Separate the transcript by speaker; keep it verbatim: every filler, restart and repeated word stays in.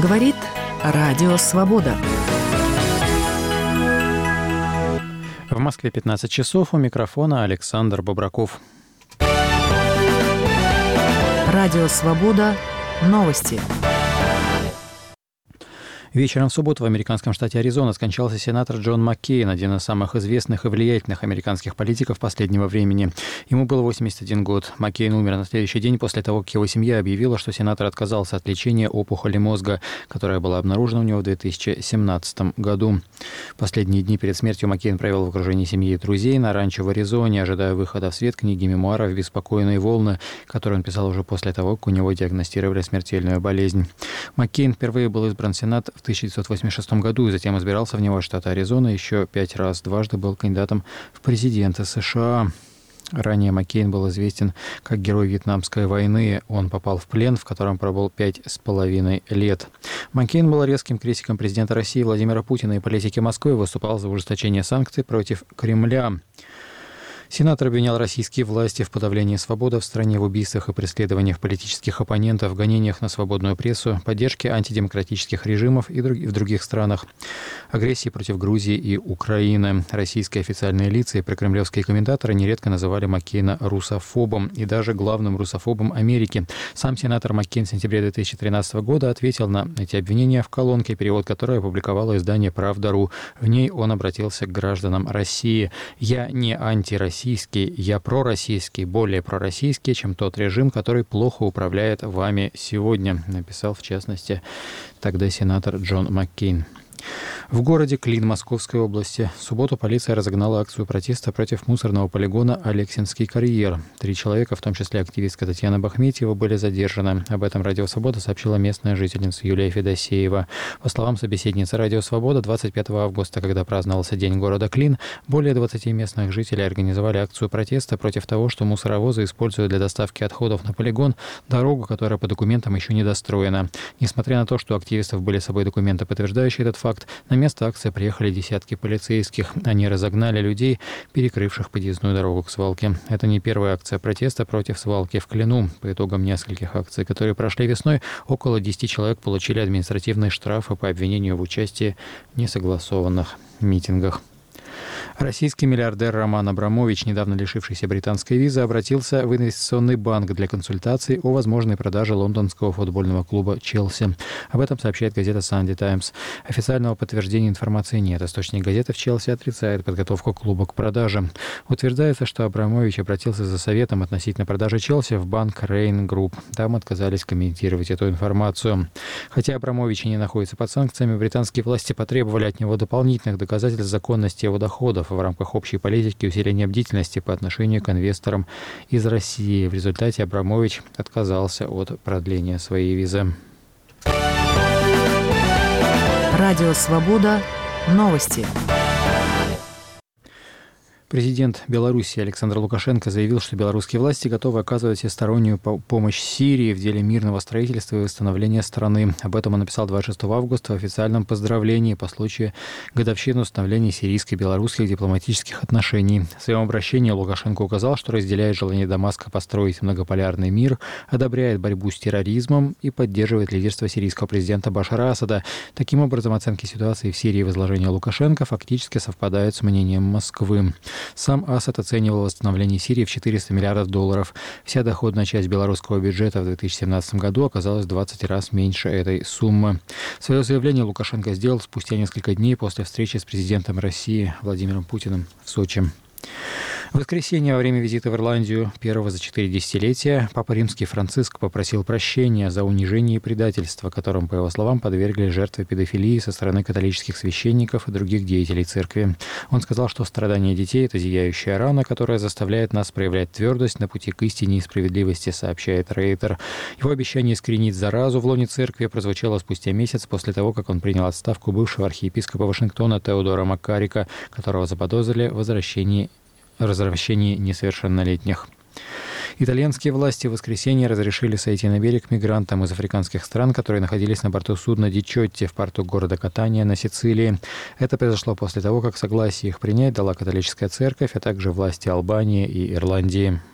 Speaker 1: Говорит Радио Свобода.
Speaker 2: В Москве пятнадцать часов, у микрофона Александр Бобраков.
Speaker 1: Радио Свобода. Новости.
Speaker 2: Вечером в субботу в американском штате Аризона скончался сенатор Джон Маккейн, один из самых известных и влиятельных американских политиков последнего времени. Ему было восемьдесят один год. Маккейн умер на следующий день после того, как его семья объявила, что сенатор отказался от лечения опухоли мозга, которая была обнаружена у него в две тысячи семнадцатом году. Последние дни перед смертью Маккейн провел в окружении семьи и друзей на ранчо в Аризоне, ожидая выхода в свет книги мемуаров «Беспокойные волны», которую он писал уже после того, как у него диагностировали смертельную болезнь. Маккейн впервые был избран в Сенат в тысяча девятьсот восемьдесят шестом году и затем избирался в него от штата Аризона еще пять раз. Дважды был кандидатом в президенты США. Ранее Маккейн был известен как герой Вьетнамской войны. Он попал в плен, в котором пробыл пять с половиной лет. Маккейн был резким критиком президента России Владимира Путина и политики Москвы, выступал за ужесточение санкций против Кремля. Сенатор обвинял российские власти в подавлении свободы в стране, в убийствах и преследованиях политических оппонентов, гонениях на свободную прессу, поддержке антидемократических режимов и в других странах, агрессии против Грузии и Украины. Российские официальные лица и прокремлевские комментаторы нередко называли Маккейна русофобом и даже главным русофобом Америки. Сам сенатор Маккейн в сентябре две тысячи тринадцатого года ответил на эти обвинения в колонке, перевод которой опубликовало издание «Правда.ру». В ней он обратился к гражданам России. «Я не антироссийский. Я пророссийский, более пророссийский, чем тот режим, который плохо управляет вами сегодня», написал, в частности, тогда сенатор Джон Маккейн. В городе Клин Московской области в субботу полиция разогнала акцию протеста против мусорного полигона «Алексинский карьер». Три человека, в том числе активистка Татьяна Бахметьева, были задержаны. Об этом «Радио Свобода» сообщила местная жительница Юлия Федосеева. По словам собеседницы «Радио Свобода», двадцать пятого августа, когда праздновался День города Клин, более двадцати местных жителей организовали акцию протеста против того, что мусоровозы используют для доставки отходов на полигон дорогу, которая по документам еще не достроена. Несмотря на то, что у активистов были с собой документы, подтверждающие этот факт, на место акции приехали десятки полицейских. Они разогнали людей, перекрывших подъездную дорогу к свалке. Это не первая акция протеста против свалки в Клину. По итогам нескольких акций, которые прошли весной, около десяти человек получили административные штрафы по обвинению в участии в несогласованных митингах. Российский миллиардер Роман Абрамович, недавно лишившийся британской визы, обратился в инвестиционный банк для консультаций о возможной продаже лондонского футбольного клуба «Челси». Об этом сообщает газета «Санди Таймс». Официального подтверждения информации нет. Источник газеты в Челси отрицает подготовку клуба к продаже. Утверждается, что Абрамович обратился за советом относительно продажи «Челси» в банк Rain Group. Там отказались комментировать эту информацию. Хотя Абрамович и не находится под санкциями, британские власти потребовали от него дополнительных доказательств законности его доходов в рамках общей политики усиления бдительности по отношению к инвесторам из России. В результате Абрамович отказался от продления своей визы.
Speaker 1: Радио Свобода. Новости.
Speaker 2: Президент Беларуси Александр Лукашенко заявил, что белорусские власти готовы оказывать всестороннюю помощь Сирии в деле мирного строительства и восстановления страны. Об этом он написал двадцать шестого августа в официальном поздравлении по случаю годовщины установления сирийско-белорусских дипломатических отношений. В своем обращении Лукашенко указал, что разделяет желание Дамаска построить многополярный мир, одобряет борьбу с терроризмом и поддерживает лидерство сирийского президента Башара Асада. Таким образом, оценки ситуации в Сирии в изложении Лукашенко фактически совпадают с мнением Москвы. Сам Асад оценивал восстановление Сирии в четыреста миллиардов долларов. Вся доходная часть белорусского бюджета в две тысячи семнадцатом году оказалась в двадцать раз меньше этой суммы. Свое заявление Лукашенко сделал спустя несколько дней после встречи с президентом России Владимиром Путиным в Сочи. В воскресенье во время визита в Ирландию, первого за четыре десятилетия, Папа Римский Франциск попросил прощения за унижение и предательство, которым, по его словам, подвергли жертвы педофилии со стороны католических священников и других деятелей церкви. Он сказал, что страдания детей – это зияющая рана, которая заставляет нас проявлять твердость на пути к истине и справедливости, сообщает Рейтер. Его обещание искоренить заразу в лоне церкви прозвучало спустя месяц после того, как он принял отставку бывшего архиепископа Вашингтона Теодора Маккарика, которого заподозрили в возвращении возвращении несовершеннолетних. Итальянские власти в воскресенье разрешили сойти на берег мигрантам из африканских стран, которые находились на борту судна «Дичотти» в порту города Катания на Сицилии. Это произошло после того, как согласие их принять дала католическая церковь, а также власти Албании и Ирландии.